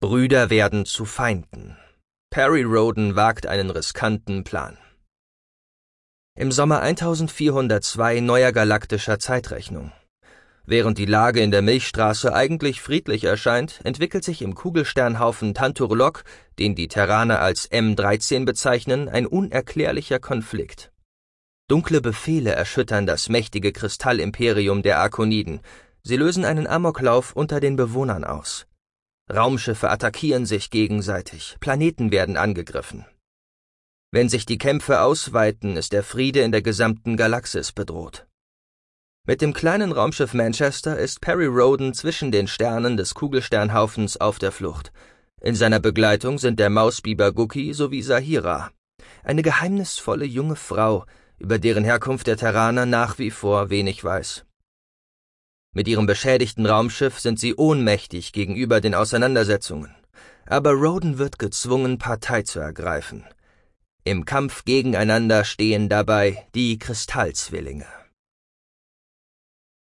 Brüder werden zu Feinden. Perry Rhodan wagt einen riskanten Plan. Im Sommer 1402 neuer galaktischer Zeitrechnung. Während die Lage in der Milchstraße eigentlich friedlich erscheint, entwickelt sich im Kugelsternhaufen Tanturlok, den die Terraner als M13 bezeichnen, ein unerklärlicher Konflikt. Dunkle Befehle erschüttern das mächtige Kristallimperium der Arkoniden. Sie lösen einen Amoklauf unter den Bewohnern aus. Raumschiffe attackieren sich gegenseitig, Planeten werden angegriffen. Wenn sich die Kämpfe ausweiten, ist der Friede in der gesamten Galaxis bedroht. Mit dem kleinen Raumschiff Manchester ist Perry Rhodan zwischen den Sternen des Kugelsternhaufens auf der Flucht. In seiner Begleitung sind der Mausbiber Guki sowie Sahira, eine geheimnisvolle junge Frau, über deren Herkunft der Terraner nach wie vor wenig weiß. Mit ihrem beschädigten Raumschiff sind sie ohnmächtig gegenüber den Auseinandersetzungen. Aber Rhodan wird gezwungen, Partei zu ergreifen. Im Kampf gegeneinander stehen dabei die Kristallzwillinge.